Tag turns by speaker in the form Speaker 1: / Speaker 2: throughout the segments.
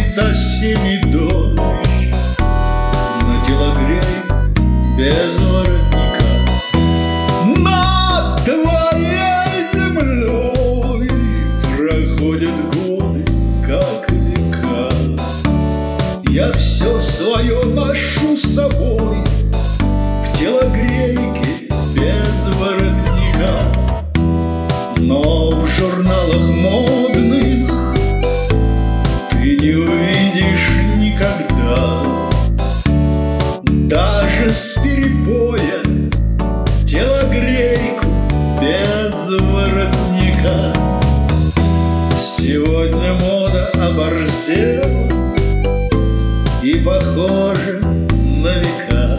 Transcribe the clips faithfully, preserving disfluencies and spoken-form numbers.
Speaker 1: Льет осенний дождь на телогрейку без воротника. Над твоей землей проходят годы, как века. Я все свое ношу с собой в телогрейке без воротника. Но в журналах модных ты не увидишь никогда даже с перепоя телогрейку без воротника. Сегодня мода оборзела и похожа на века.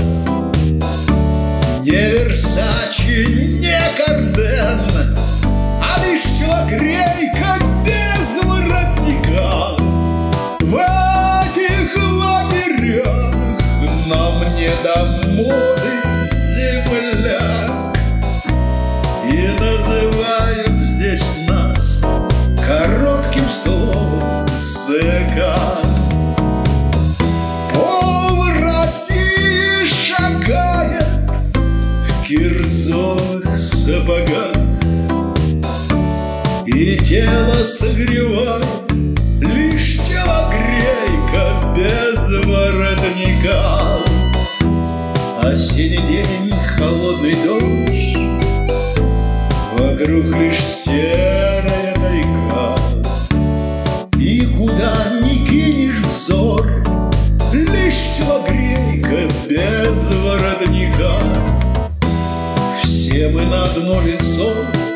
Speaker 1: Не Версачи, не Карден, а лишь телогрейка без воротника. В этих лагерях нам не до моды земляк, и называют здесь нас коротким словом зэка. Пол России шагает в кирзовых сапогах, и тело согревает лишь телогрейка без воротника. Осенний день, холодный дождь, вокруг лишь серая тайга. И куда ни кинешь взор, лишь телогрейка без воротника. Все мы на одно лицо,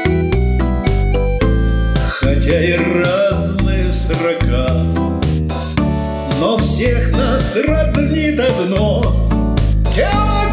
Speaker 1: хотя и разные срока, но всех нас роднит одно — тело